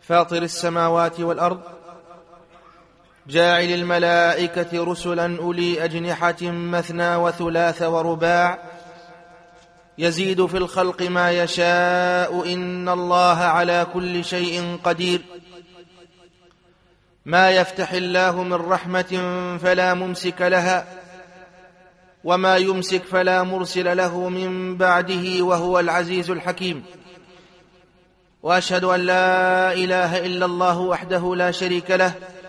فاطر السماوات والأرض، جاعل الملائكة رسلا أولي أجنحة مثنى وثلاث ورباع، يزيد في الخلق ما يشاء، إن الله على كل شيء قدير. ما يفتح الله من رحمة فلا ممسك لها، وما يمسك فلا مرسل له من بعده، وهو العزيز الحكيم. وأشهد أن لا إله إلا الله وحده لا شريك له،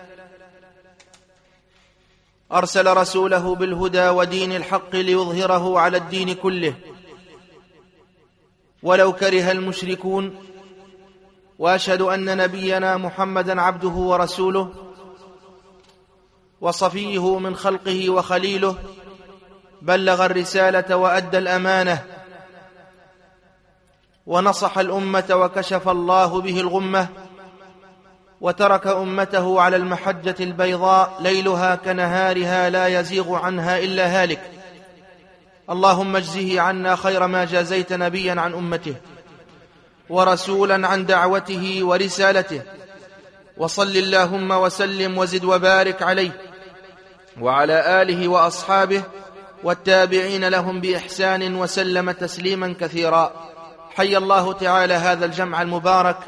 أرسل رسوله بالهدى ودين الحق ليظهره على الدين كله ولو كره المشركون. وأشهد أن نبينا محمدًا عبده ورسوله، وصفيه من خلقه وخليله، بلغ الرسالة وأدى الأمانة، ونصح الأمة، وكشف الله به الغمة، وترك أمته على المحجة البيضاء ليلها كنهارها لا يزيغ عنها إلا هالك. اللهم اجزه عنا خير ما جازيت نبيا عن أمته، ورسولا عن دعوته ورسالته. وصل اللهم وسلم وزد وبارك عليه وعلى آله وأصحابه والتابعين لهم بإحسان، وسلم تسليما كثيرا. حي الله تعالى هذا الجمع المبارك،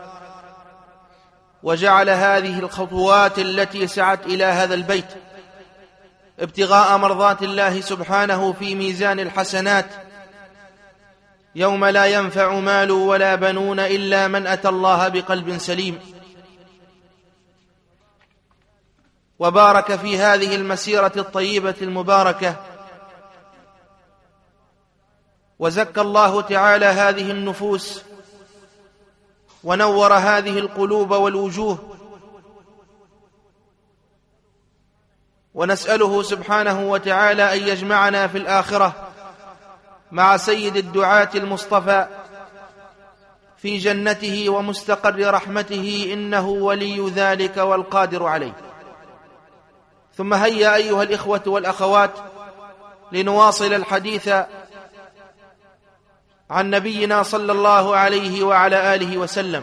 وجعل هذه الخطوات التي سعت إلى هذا البيت ابتغاء مرضات الله سبحانه في ميزان الحسنات، يوم لا ينفع مال ولا بنون إلا من أتى الله بقلب سليم. وبارك في هذه المسيرة الطيبة المباركة، وزكى الله تعالى هذه النفوس، ونور هذه القلوب والوجوه. ونسأله سبحانه وتعالى أن يجمعنا في الآخرة مع سيد الدعاة المصطفى في جنته ومستقر رحمته، إنه ولي ذلك والقادر عليه. ثم هيا أيها الإخوة والأخوات لنواصل الحديث عن نبينا صلى الله عليه وعلى آله وسلم،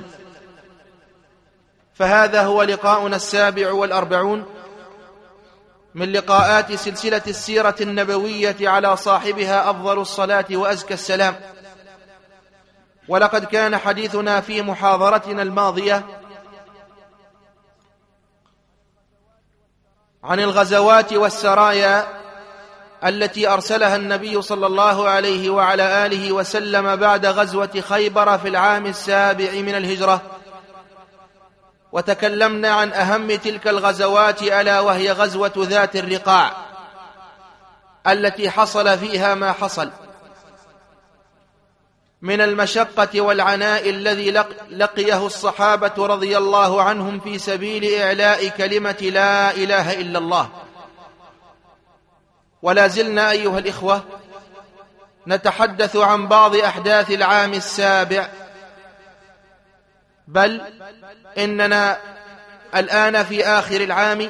فهذا هو لقاؤنا 47 من لقاءات سلسلة السيرة النبوية على صاحبها أفضل الصلاة وأزكى السلام. ولقد كان حديثنا في محاضرتنا الماضية عن الغزوات والسرايا التي أرسلها النبي صلى الله عليه وعلى آله وسلم بعد غزوة خيبر في العام 7 من الهجرة، وتكلمنا عن أهم تلك الغزوات، ألا وهي غزوة ذات الرقاع التي حصل فيها ما حصل من المشقة والعناء الذي لقيه الصحابة رضي الله عنهم في سبيل إعلاء كلمة لا إله إلا الله. ولا زلنا أيها الإخوة نتحدث عن بعض أحداث العام 7، بل إننا الآن في آخر العام،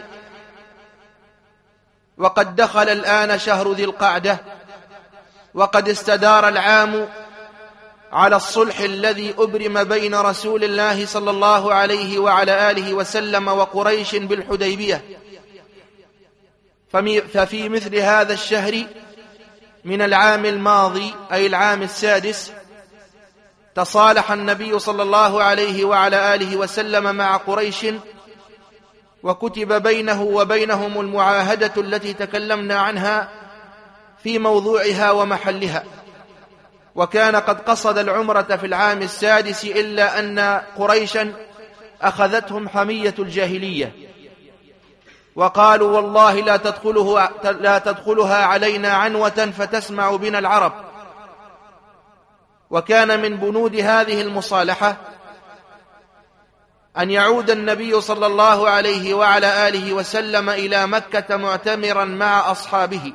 وقد دخل الآن شهر ذي القعدة، وقد استدار العام على الصلح الذي أبرم بين رسول الله صلى الله عليه وعلى آله وسلم وقريش بالحديبية. ففي مثل هذا الشهر من العام الماضي، أي العام 6، تصالح النبي صلى الله عليه وعلى آله وسلم مع قريش، وكتب بينه وبينهم المعاهدة التي تكلمنا عنها في موضوعها ومحلها. وكان قد قصد العمرة في العام 6، إلا أن قريشا أخذتهم حمية الجاهلية، وقالوا والله لا تدخلها علينا عنوة فتسمع بنا العرب. وكان من بنود هذه المصالحة أن يعود النبي صلى الله عليه وعلى آله وسلم إلى مكة معتمرا مع أصحابه،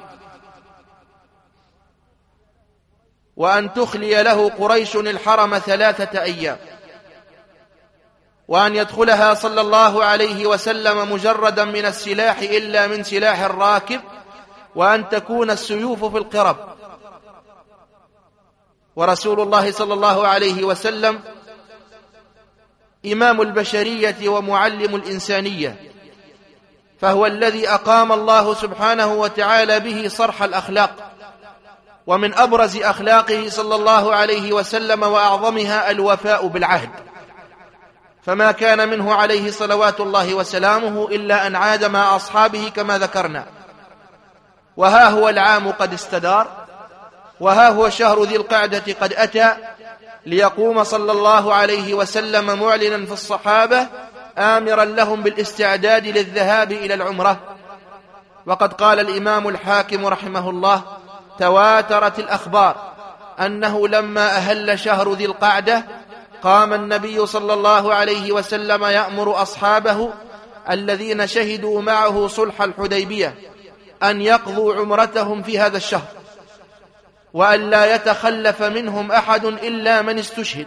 وأن تخلي له قريش الحرم 3 أيام، وأن يدخلها صلى الله عليه وسلم مجردا من السلاح إلا من سلاح الراكب، وأن تكون السيوف في القرب. ورسول الله صلى الله عليه وسلم إمام البشرية ومعلم الإنسانية، فهو الذي أقام الله سبحانه وتعالى به صرح الأخلاق، ومن أبرز أخلاقه صلى الله عليه وسلم وأعظمها الوفاء بالعهد، فما كان منه عليه صلوات الله وسلامه إلا أن عاد مع أصحابه كما ذكرنا. وها هو العام قد استدار، وها هو شهر ذي القعدة قد أتى، ليقوم صلى الله عليه وسلم معلنا في الصحابة آمرا لهم بالاستعداد للذهاب إلى العمرة. وقد قال الإمام الحاكم رحمه الله: تواترت الأخبار أنه لما أهل شهر ذي القعدة قام النبي صلى الله عليه وسلم يأمر أصحابه الذين شهدوا معه صلح الحديبية أن يقضوا عمرتهم في هذا الشهر، وأن لا يتخلف منهم أحد إلا من استشهد.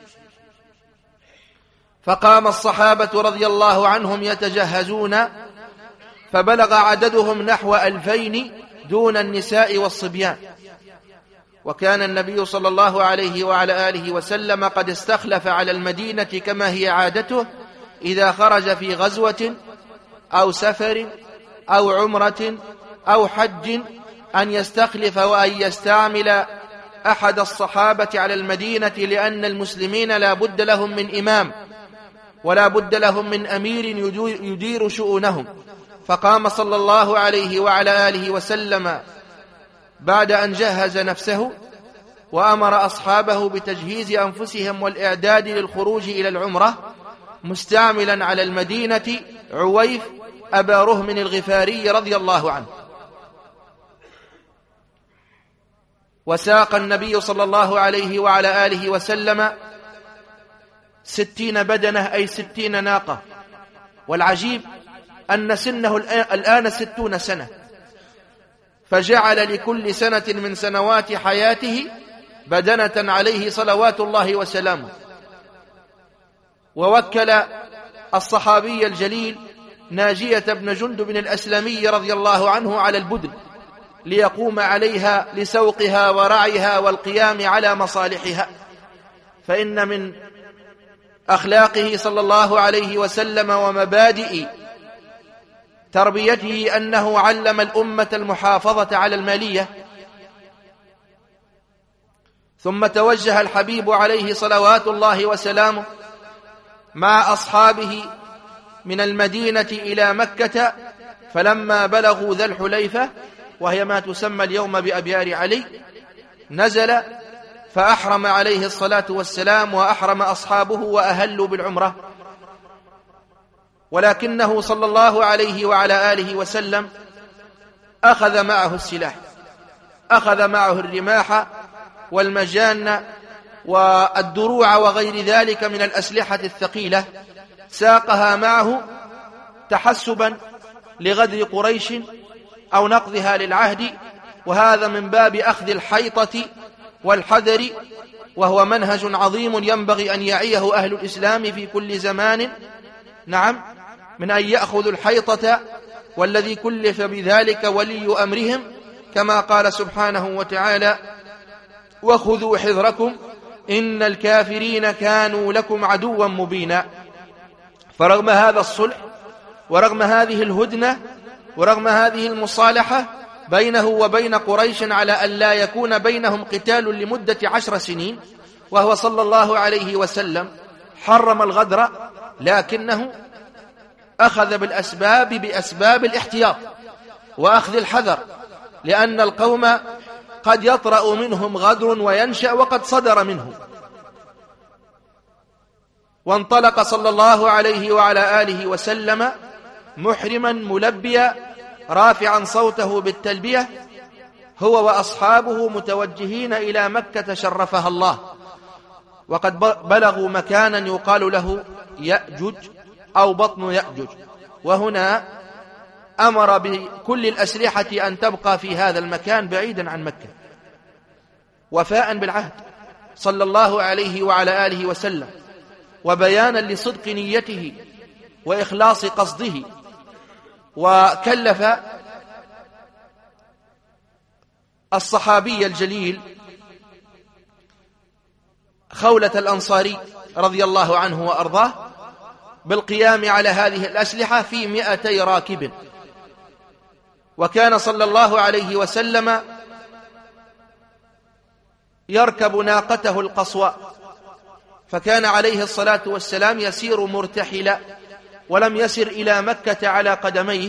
فقام الصحابة رضي الله عنهم يتجهزون، فبلغ عددهم نحو 2000 دون النساء والصبيان. وكان النبي صلى الله عليه وعلى آله وسلم قد استخلف على المدينة كما هي عادته إذا خرج في غزوة أو سفر أو عمرة أو حج أن يستخلف وأن يستعمل أحد الصحابة على المدينة، لأن المسلمين لا بد لهم من إمام ولا بد لهم من أمير يدير شؤونهم. فقام صلى الله عليه وعلى آله وسلم بعد أن جهز نفسه وأمر أصحابه بتجهيز أنفسهم والإعداد للخروج إلى العمرة، مستعملا على المدينة عويف أبا رهم الغفاري رضي الله عنه. وساق النبي صلى الله عليه وعلى آله وسلم 60 بدنة، أي 60 ناقة. والعجيب أن سنه الآن 60 سنة، فجعل لكل سنة من سنوات حياته بدنة عليه صلوات الله وسلامه. ووكل الصحابي الجليل ناجية بن جندب الأسلمي رضي الله عنه على البدن ليقوم عليها لسوقها ورعيها والقيام على مصالحها. فإن من أخلاقه صلى الله عليه وسلم ومبادئ تربيته أنه علم الأمة المحافظة على المالية. ثم توجه الحبيب عليه صلوات الله وسلامه مع أصحابه من المدينة إلى مكة، فلما بلغوا ذا الحليفة وهي ما تسمى اليوم بأبيار علي، نزل فأحرم عليه الصلاة والسلام وأحرم أصحابه وأهلوا بالعمرة. ولكنه صلى الله عليه وعلى آله وسلم أخذ معه السلاح، أخذ معه الرماح والمجان والدروع وغير ذلك من الأسلحة الثقيلة، ساقها معه تحسبا لغدر قريش أو نقضها للعهد، وهذا من باب أخذ الحيطة والحذر، وهو منهج عظيم ينبغي أن يعيه أهل الإسلام في كل زمان. نعم، من أن يأخذوا الحيطة، والذي كلف بذلك ولي أمرهم، كما قال سبحانه وتعالى: وخذوا حذركم إن الكافرين كانوا لكم عدوا مبينا. فرغم هذا الصلح ورغم هذه الهدنة ورغم هذه المصالحة بينه وبين قريش على أن لا يكون بينهم قتال لمدة 10 سنين، وهو صلى الله عليه وسلم حرم الغدر، لكنه أخذ بالأسباب بأسباب الاحتياط وأخذ الحذر، لأن القوم قد يطرأ منهم غدر وينشأ وقد صدر منه. وانطلق صلى الله عليه وعلى آله وسلم محرما ملبيا رافعا صوته بالتلبية، هو وأصحابه متوجهين إلى مكة شرفها الله. وقد بلغوا مكانا يقال له يأجج أو بطن يأجج، وهنا أمر بكل الأسلحة أن تبقى في هذا المكان بعيدا عن مكة، وفاء بالعهد صلى الله عليه وعلى آله وسلم، وبيانا لصدق نيته وإخلاص قصده. وكلف الصحابي الجليل خولة الأنصاري رضي الله عنه وأرضاه بالقيام على هذه الأسلحة في 200 راكب. وكان صلى الله عليه وسلم يركب ناقته القصواء، فكان عليه الصلاة والسلام يسير مرتحلا ولم يسر إلى مكة على قدميه،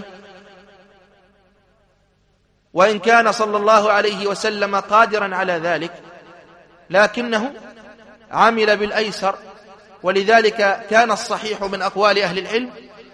وإن كان صلى الله عليه وسلم قادرا على ذلك لكنه عمل بالأيسر. ولذلك كان الصحيح من أقوال أهل العلم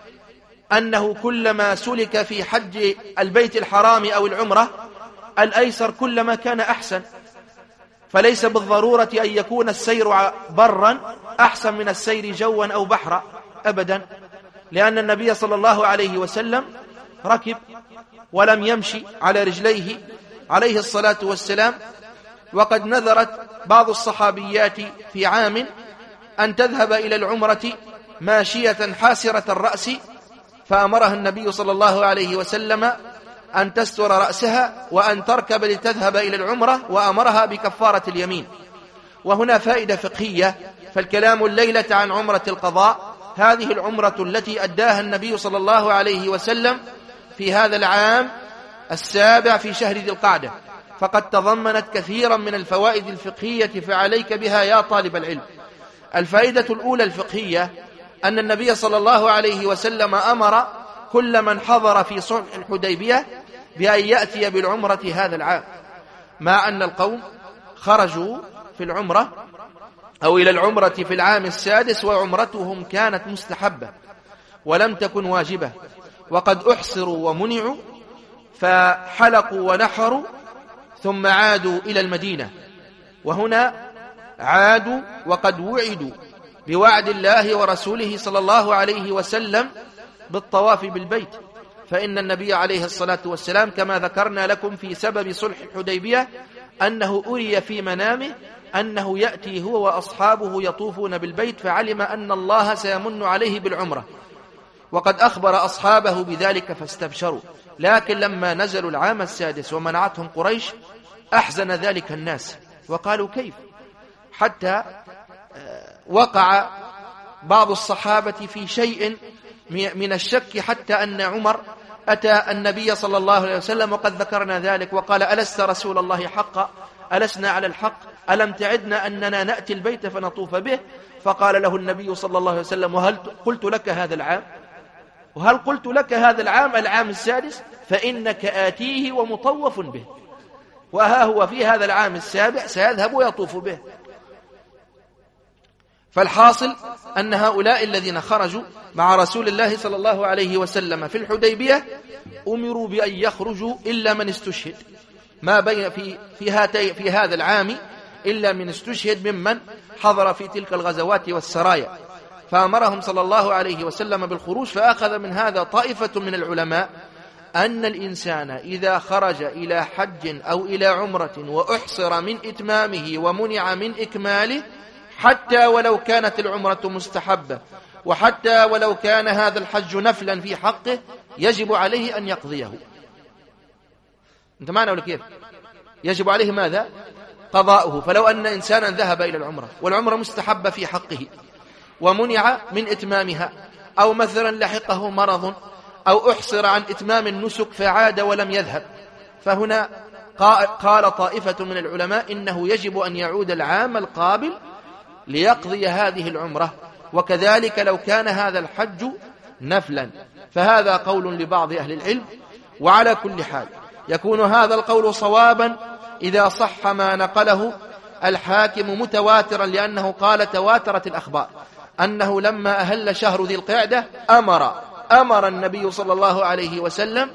أنه كلما سلك في حج البيت الحرام أو العمرة الأيسر كلما كان أحسن، فليس بالضرورة أن يكون السير برا أحسن من السير جوا أو بحرا أبدا، لأن النبي صلى الله عليه وسلم ركب ولم يمشي على رجليه عليه الصلاة والسلام. وقد نذرت بعض الصحابيات في عام أن تذهب إلى العمرة ماشية حاسرة الرأس، فأمرها النبي صلى الله عليه وسلم أن تستر رأسها وأن تركب لتذهب إلى العمرة، وأمرها بكفارة اليمين. وهنا فائدة فقهية، فالكلام الليلة عن عمرة القضاء، هذه العمرة التي أداها النبي صلى الله عليه وسلم في هذا العام 7 في شهر ذي القعدة، فقد تضمنت كثيرا من الفوائد الفقهية، فعليك بها يا طالب العلم. الفائدة الأولى الفقهية أن النبي صلى الله عليه وسلم أمر كل من حضر في صلح الحديبية بأن يأتي بالعمرة هذا العام، مع أن القوم خرجوا في العمرة أو إلى العمرة في العام 6 وعمرتهم كانت مستحبة ولم تكن واجبة، وقد أحصروا ومنعوا فحلقوا ونحروا ثم عادوا إلى المدينة. وهنا عادوا وقد وعدوا بوعد الله ورسوله صلى الله عليه وسلم بالطواف بالبيت، فإن النبي عليه الصلاة والسلام كما ذكرنا لكم في سبب صلح الحديبية أنه أري في منامه أنه يأتي هو وأصحابه يطوفون بالبيت، فعلم أن الله سيمن عليه بالعمرة، وقد أخبر أصحابه بذلك فاستبشروا. لكن لما نزلوا العام 6 ومنعتهم قريش أحزن ذلك الناس وقالوا كيف، حتى وقع بعض الصحابة في شيء من الشك، حتى أن عمر أتى النبي صلى الله عليه وسلم وقد ذكرنا ذلك وقال: ألست رسول الله حقا؟ ألسنا على الحق؟ ألم تعدنا أننا نأتي البيت فنطوف به؟ فقال له النبي صلى الله عليه وسلم: وهل قلت لك هذا العام؟ وهل قلت لك هذا العام 6 فإنك آتيه ومطوف به، وها هو في هذا العام 7 سيذهب ويطوف به. فالحاصل أن هؤلاء الذين خرجوا مع رسول الله صلى الله عليه وسلم في الحديبية أمروا بأن يخرجوا إلا من استشهد، ما بين في هذا العام إلا من استشهد ممن حضر في تلك الغزوات والسرايا، فأمرهم صلى الله عليه وسلم بالخروج. فأخذ من هذا طائفة من العلماء أن الإنسان إذا خرج إلى حج أو إلى عمرة وأحصر من إتمامه ومنع من إكماله، حتى ولو كانت العمرة مستحبة وحتى ولو كان هذا الحج نفلا في حقه، يجب عليه أن يقضيه. أنت معنا ولا كيف؟ يجب عليه ماذا؟ قضاؤه. فلو أن إنسانا ذهب إلى العمرة والعمرة مستحبة في حقه ومنع من إتمامها، أو مثلا لحقه مرض أو أحصر عن إتمام النسك فعاد ولم يذهب، فهنا قال طائفة من العلماء إنه يجب أن يعود العام القابل ليقضي هذه العمرة، وكذلك لو كان هذا الحج نفلا. فهذا قول لبعض أهل العلم. وعلى كل حال يكون هذا القول صوابا إذا صح ما نقله الحاكم متواترا، لأنه قال تواترت الأخبار أنه لما أهل شهر ذي القعدة أمر النبي صلى الله عليه وسلم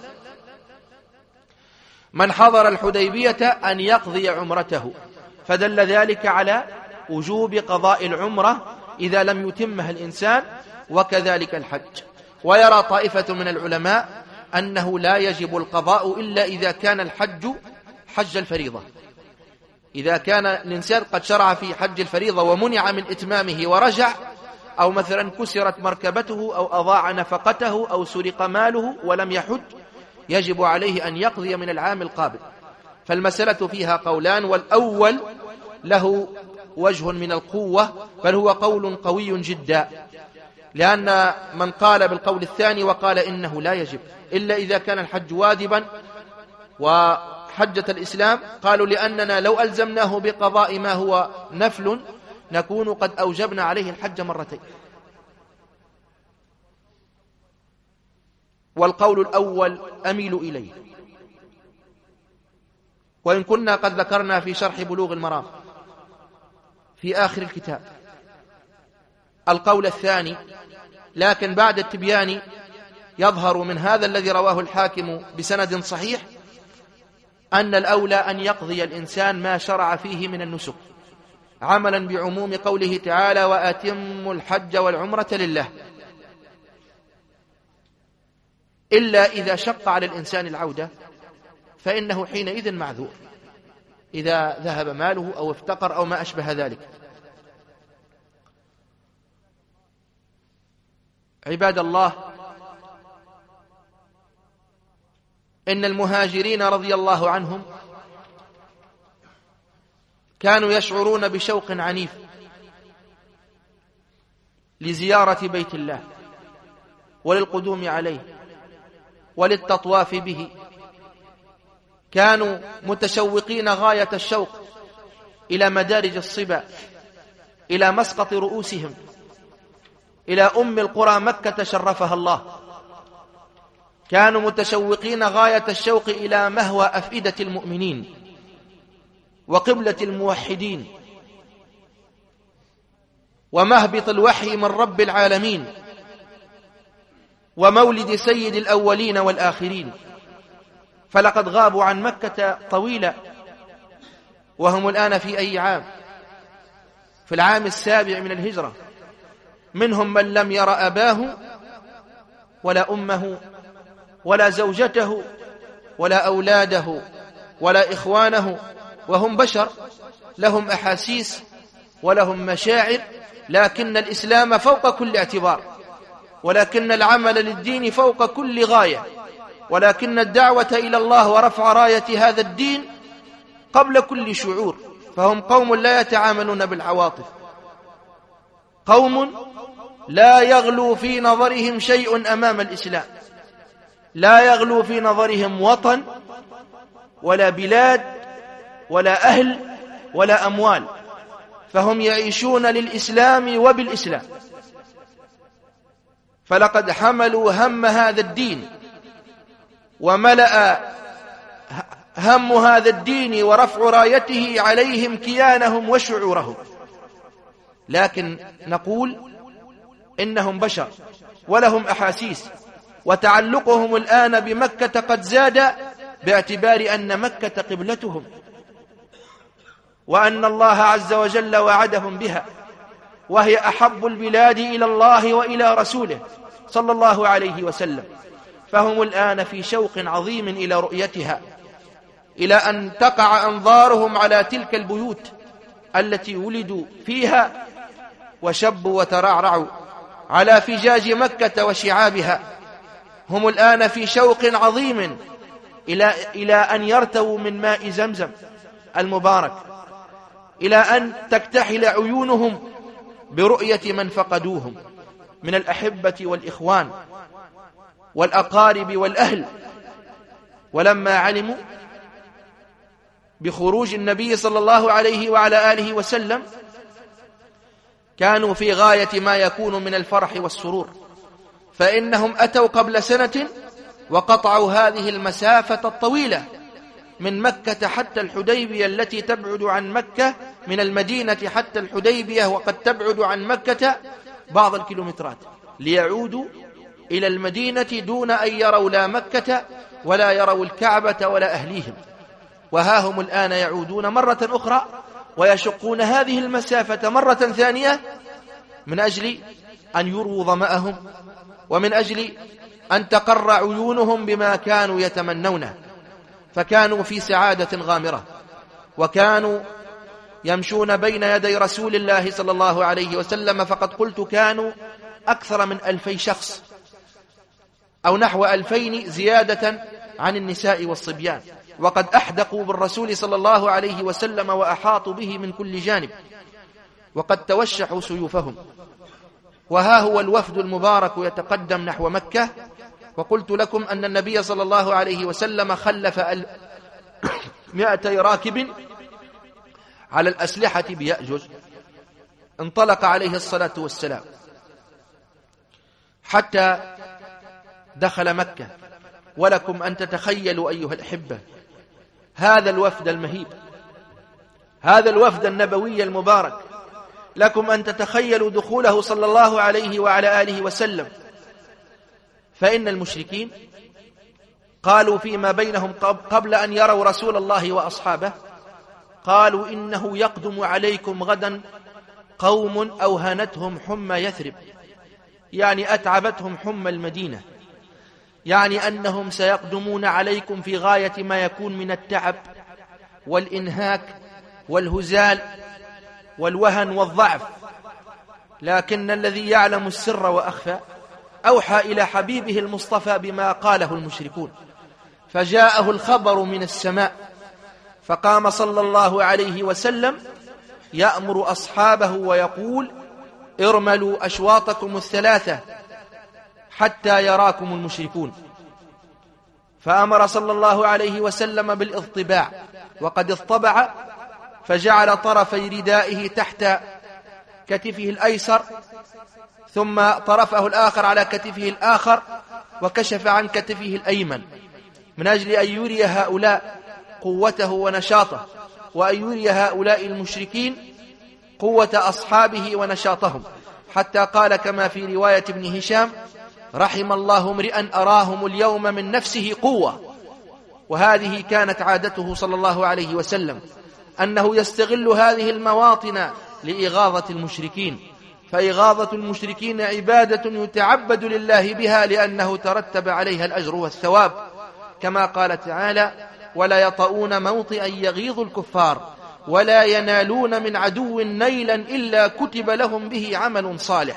من حضر الحديبية أن يقضي عمرته، فدل ذلك على وجوب قضاء العمرة إذا لم يتمها الإنسان، وكذلك الحج. ويرى طائفة من العلماء أنه لا يجب القضاء إلا إذا كان الحج حج الفريضة. إذا كان الإنسان قد شرع في حج الفريضة ومنع من إتمامه ورجع، أو مثلا كسرت مركبته أو أضاع نفقته أو سرق ماله ولم يحج، يجب عليه أن يقضي من العام القابل. فالمسألة فيها قولان، والأول له وجه من القوة، بل هو قول قوي جدا، لأن من قال بالقول الثاني وقال إنه لا يجب إلا إذا كان الحج واجبا وحجة الإسلام، قالوا لأننا لو ألزمناه بقضاء ما هو نفل نكون قد أوجبنا عليه الحج مرتين. والقول الأول أميل إليه، وإن كنا قد ذكرنا في شرح بلوغ المرام في آخر الكتاب القول الثاني، لكن بعد التبيان يظهر من هذا الذي رواه الحاكم بسند صحيح أن الأولى أن يقضي الإنسان ما شرع فيه من النسك عملا بعموم قوله تعالى وأتموا الحج والعمرة لله، إلا إذا شق على الإنسان العودة فإنه حينئذ معذور إذا ذهب ماله أو افتقر أو ما أشبه ذلك. عباد الله، إن المهاجرين رضي الله عنهم كانوا يشعرون بشوق عنيف لزيارة بيت الله وللقدوم عليه وللتطواف به، كانوا متشوقين غاية الشوق إلى مدارج الصبا، إلى مسقط رؤوسهم، إلى أم القرى مكة شرفها الله، كانوا متشوقين غاية الشوق إلى مهوى أفئدة المؤمنين وقبلة الموحدين ومهبط الوحي من رب العالمين ومولد سيد الأولين والآخرين، فلقد غابوا عن مكة طويلا، وهم الآن في أي عام؟ في العام السابع من الهجرة، منهم من لم ير أباه ولا أمه ولا زوجته ولا أولاده ولا إخوانه، وهم بشر لهم أحاسيس ولهم مشاعر، لكن الإسلام فوق كل اعتبار، ولكن العمل للدين فوق كل غاية، ولكن الدعوة إلى الله ورفع راية هذا الدين قبل كل شعور، فهم قوم لا يتعاملون بالعواطف، قوم لا يغلو في نظرهم شيء أمام الإسلام، لا يغلو في نظرهم وطن ولا بلاد ولا أهل ولا أموال، فهم يعيشون للإسلام وبالإسلام. فلقد حملوا هم هذا الدين وملأ هم هذا الدين ورفع رايته عليهم كيانهم وشعورهم، لكن نقول إنهم بشر ولهم أحاسيس، وتعلقهم الآن بمكة قد زاد باعتبار أن مكة قبلتهم، وأن الله عز وجل وعدهم بها، وهي أحب البلاد إلى الله وإلى رسوله صلى الله عليه وسلم، فهم الآن في شوق عظيم إلى رؤيتها، إلى أن تقع أنظارهم على تلك البيوت التي ولدوا فيها وشبوا وترعرعوا على فجاج مكة وشعابها. هم الآن في شوق عظيم إلى أن يرتووا من ماء زمزم المبارك، إلى أن تكتحل عيونهم برؤية من فقدوهم من الأحبة والإخوان والأقارب والأهل. ولما علموا بخروج النبي صلى الله عليه وعلى آله وسلم كانوا في غاية ما يكون من الفرح والسرور، فإنهم أتوا قبل سنة وقطعوا هذه المسافة الطويلة من مكة حتى الحديبية التي تبعد عن مكة، من المدينة حتى الحديبية وقد تبعد عن مكة بعض الكيلومترات، ليعودوا إلى المدينة دون أن يروا لا مكة ولا يروا الكعبة ولا أهليهم. وها هم الآن يعودون مرة أخرى ويشقون هذه المسافة مرة ثانية من أجل أن يرووا ظمأهم ومن أجل أن تقر عيونهم بما كانوا يتمنونه، فكانوا في سعادة غامرة، وكانوا يمشون بين يدي رسول الله صلى الله عليه وسلم، فقد قلت كانوا أكثر من 2000 شخص أو نحو 2000 زيادة عن النساء والصبيان، وقد أحدقوا بالرسول صلى الله عليه وسلم وأحاطوا به من كل جانب، وقد توشحوا سيوفهم. وها هو الوفد المبارك يتقدم نحو مكة. وقلت لكم أن النبي صلى الله عليه وسلم خلف 200 راكب على الأسلحة بيأجج. انطلق عليه الصلاة والسلام حتى دخل مكة. ولكم أن تتخيلوا أيها الأحبة هذا الوفد المهيب، هذا الوفد النبوي المبارك، لكم أن تتخيلوا دخوله صلى الله عليه وعلى آله وسلم. فإن المشركين قالوا فيما بينهم قبل أن يروا رسول الله وأصحابه، قالوا إنه يقدم عليكم غدا قوم أوهنتهم حمى يثرب، يعني أتعبتهم حمى المدينة، يعني أنهم سيقدمون عليكم في غاية ما يكون من التعب والإنهاك والهزال والوهن والضعف. لكن الذي يعلم السر وأخفى أوحى إلى حبيبه المصطفى بما قاله المشركون، فجاءه الخبر من السماء، فقام صلى الله عليه وسلم يأمر أصحابه ويقول: ارملوا أشواطكم الثلاثة حتى يراكم المشركون. فأمر صلى الله عليه وسلم بالاضطباع، وقد اضطبع فجعل طرفي ردائه تحت كتفه الأيسر، ثم طرفه الآخر على كتفه الآخر، وكشف عن كتفه الأيمن من أجل أن يري هؤلاء قوته ونشاطه، وأن يري هؤلاء المشركين قوة أصحابه ونشاطهم، حتى قال كما في رواية ابن هشام: رحم الله امرئا أراهم اليوم من نفسه قوة. وهذه كانت عادته صلى الله عليه وسلم، أنه يستغل هذه المواطن لإغاظة المشركين، فإغاظة المشركين عبادة يتعبد لله بها، لأنه ترتب عليها الأجر والثواب، كما قال تعالى: ولا يطؤون موطئا يغيظ الكفار ولا ينالون من عدو نيلا إلا كتب لهم به عمل صالح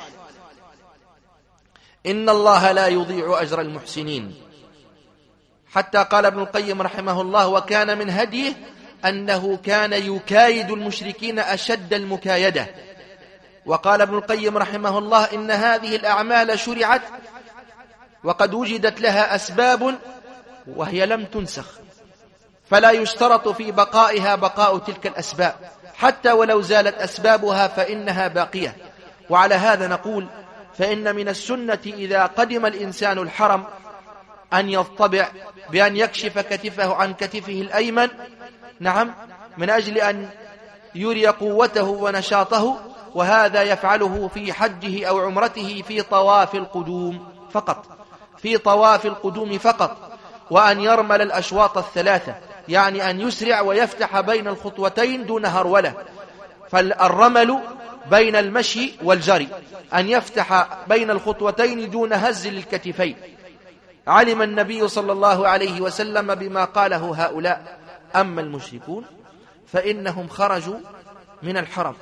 إن الله لا يضيع أجر المحسنين. حتى قال ابن القيم رحمه الله: وكان من هديه أنه كان يكايد المشركين أشد المكايدة. وقال ابن القيم رحمه الله: إن هذه الأعمال شرعت وقد وجدت لها أسباب وهي لم تنسخ، فلا يشترط في بقائها بقاء تلك الأسباب، حتى ولو زالت أسبابها فإنها باقية. وعلى هذا نقول: فإن من السنة إذا قدم الإنسان الحرم أن يضطبع بأن يكشف كتفه عن كتفه الأيمن، نعم، من أجل أن يري قوته ونشاطه. وهذا يفعله في حجه أو عمرته في طواف القدوم فقط، في طواف القدوم فقط. وأن يرمل الأشواط الثلاثة، يعني أن يسرع ويفتح بين الخطوتين دون هرولة. فالرمل بين المشي والجري، أن يفتح بين الخطوتين دون هز للكتفين. علم النبي صلى الله عليه وسلم بما قاله هؤلاء. أما المشركون فإنهم خرجوا من الحرم،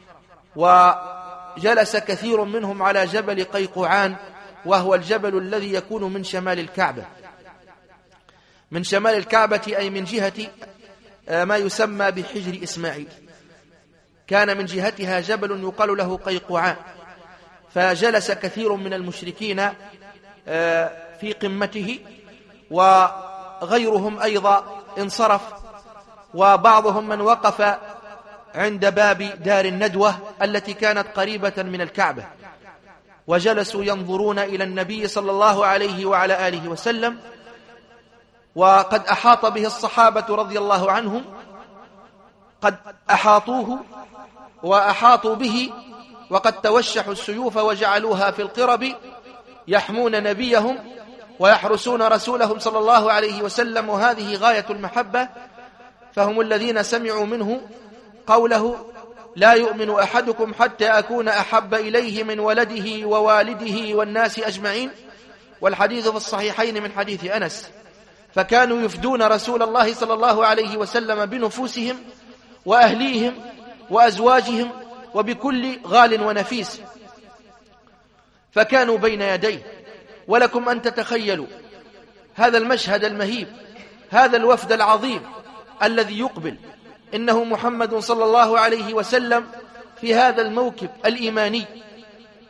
وجلس كثير منهم على جبل قيقعان، وهو الجبل الذي يكون من شمال الكعبة، من شمال الكعبة، أي من جهة ما يسمى بحجر إسماعيل. كان من جهتها جبل يقال له قيقعان، فجلس كثير من المشركين في قمته، وغيرهم أيضا انصرف، وبعضهم من وقف عند باب دار الندوة التي كانت قريبة من الكعبة، وجلسوا ينظرون إلى النبي صلى الله عليه وعلى آله وسلم. وقد أحاط به الصحابة رضي الله عنهم، قد أحاطوه وأحاطوا به، وقد توشحوا السيوف وجعلوها في القرب يحمون نبيهم ويحرسون رسولهم صلى الله عليه وسلم، وهذه غاية المحبة. فهم الذين سمعوا منه قوله: لا يؤمن أحدكم حتى أكون أحب إليه من ولده ووالده والناس أجمعين، والحديث في الصحيحين من حديث أنس. فكانوا يفدون رسول الله صلى الله عليه وسلم بنفوسهم وأهليهم وأزواجهم وبكل غال ونفيس، فكانوا بين يديه. ولكم أن تتخيلوا هذا المشهد المهيب، هذا الوفد العظيم الذي يقبل، إنه محمد صلى الله عليه وسلم في هذا الموكب الإيماني،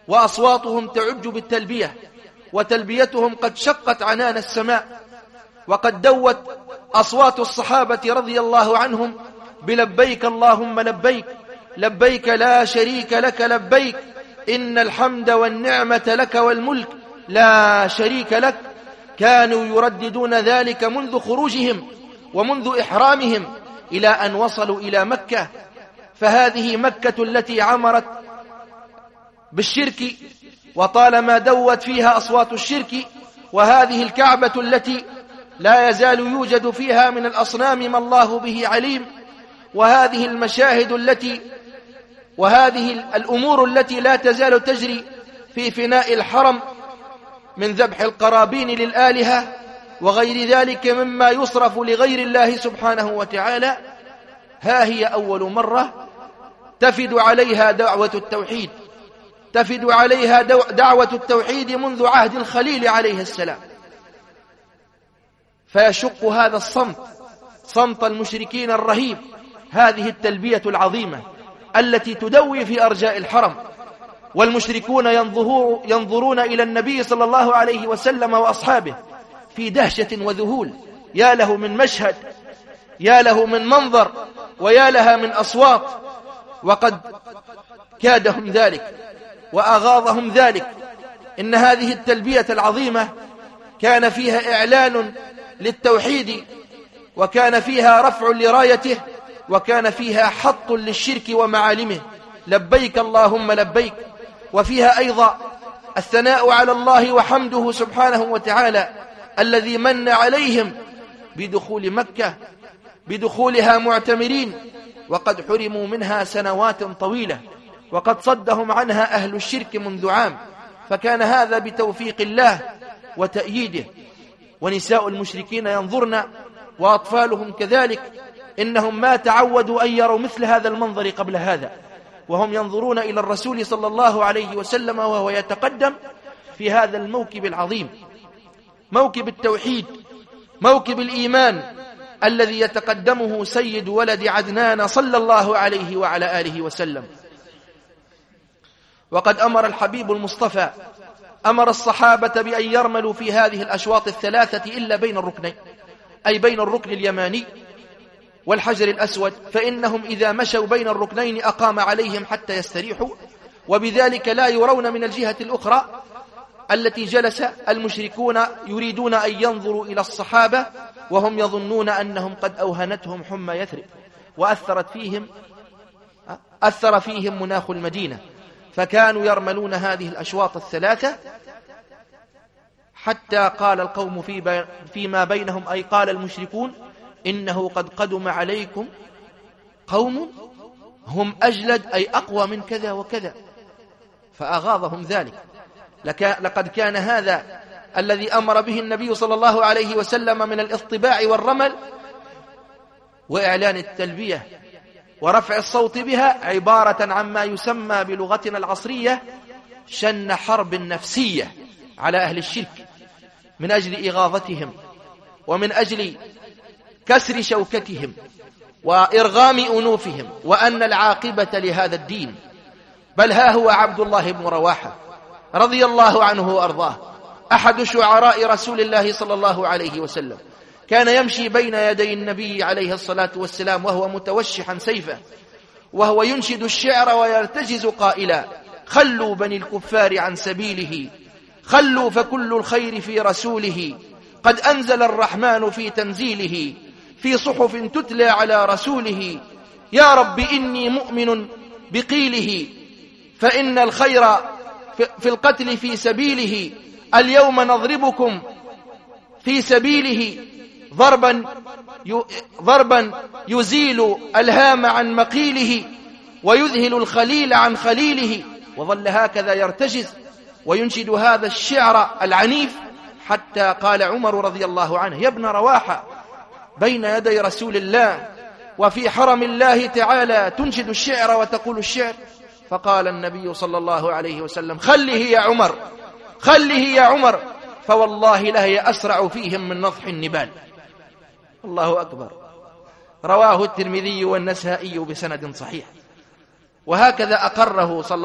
وأصواتهم تعج بالتلبية، وتلبيتهم قد شقت عنان السماء، وقد دوت أصوات الصحابة رضي الله عنهم بلبيك اللهم لبيك، لبيك لا شريك لك لبيك، إن الحمد والنعمة لك والملك لا شريك لك. كانوا يرددون ذلك منذ خروجهم ومنذ إحرامهم إلى أن وصلوا إلى مكة. فهذه مكة التي عمرت بالشرك وطالما دوت فيها أصوات الشرك، وهذه الكعبة التي لا يزال يوجد فيها من الأصنام ما الله به عليم، وهذه المشاهد وهذه الأمور التي لا تزال تجري في فناء الحرم من ذبح القرابين للآلهة وغير ذلك مما يصرف لغير الله سبحانه وتعالى. ها هي أول مرة تفد عليها دعوة التوحيد، تفد عليها دعوة التوحيد منذ عهد الخليل عليه السلام. فيشق هذا الصمت، صمت المشركين الرهيب، هذه التلبية العظيمة التي تدوي في أرجاء الحرم، والمشركون ينظرون إلى النبي صلى الله عليه وسلم وأصحابه في دهشة وذهول. يا له من مشهد، يا له من منظر، ويا لها من أصوات. وقد كادهم ذلك وأغاظهم ذلك. إن هذه التلبية العظيمة كان فيها إعلان للتوحيد، وكان فيها رفع لرايته، وكان فيها حط للشرك ومعالمه، لبيك اللهم لبيك. وفيها أيضا الثناء على الله وحمده سبحانه وتعالى الذي من عليهم بدخول مكة، بدخولها معتمرين، وقد حرموا منها سنوات طويلة، وقد صدهم عنها أهل الشرك منذ عام، فكان هذا بتوفيق الله وتأييده. ونساء المشركين ينظرن وأطفالهم كذلك، إنهم ما تعودوا أن يروا مثل هذا المنظر قبل هذا، وهم ينظرون إلى الرسول صلى الله عليه وسلم وهو يتقدم في هذا الموكب العظيم، موكب التوحيد، موكب الإيمان الذي يتقدمه سيد ولد عدنان صلى الله عليه وعلى آله وسلم. وقد أمر الحبيب المصطفى، أمر الصحابة بأن يرملوا في هذه الأشواط الثلاثة إلا بين الركنين، أي بين الركن اليماني والحجر الأسود، فإنهم إذا مشوا بين الركنين أقام عليهم حتى يستريحوا، وبذلك لا يرون من الجهة الأخرى التي جلس المشركون يريدون أن ينظروا إلى الصحابة وهم يظنون أنهم قد أوهنتهم حمى يثرب، أثر فيهم مناخ المدينة، فكانوا يرملون هذه الأشواط الثلاثة حتى قال القوم فيما بينهم، أي قال المشركون: إنه قد قدم عليكم قوم هم أجلد، أي أقوى من كذا وكذا، فأغاظهم ذلك. لقد كان هذا الذي أمر به النبي صلى الله عليه وسلم من الاصطباع والرمل وإعلان التلبية ورفع الصوت بها عبارة عما يسمى بلغتنا العصرية شن حرب نفسية على أهل الشرك من أجل إغاظتهم ومن أجل كسر شوكتهم وإرغام أنوفهم، وأن العاقبة لهذا الدين. بل ها هو عبد الله بن رواحة رضي الله عنه وأرضاه، أحد شعراء رسول الله صلى الله عليه وسلم، كان يمشي بين يدي النبي عليه الصلاة والسلام وهو متوشحا سيفه، وهو ينشد الشعر ويرتجز قائلا: خلوا بني الكفار عن سبيله، خلوا فكل الخير في رسوله، قد أنزل الرحمن في تنزيله، في صحف تتلى على رسوله، يا رب إني مؤمن بقيله، فإن الخير في القتل في سبيله، اليوم نضربكم في سبيله ضربا يزيل الهام عن مقيله ويذهل الخليل عن خليله. وظل هكذا يرتجز وينشد هذا الشعر العنيف حتى قال عمر رضي الله عنه: يا ابن رواحة، بين يدي رسول الله وفي حرم الله تعالى تنشد الشعر وتقول الشعر؟ فقال النبي صلى الله عليه وسلم: خله يا عمر، خله يا عمر، فوالله لهي أسرع فيهم من نضح النبال. الله أكبر. رواه الترمذي والنسائي بسند صحيح. وهكذا أقره صلى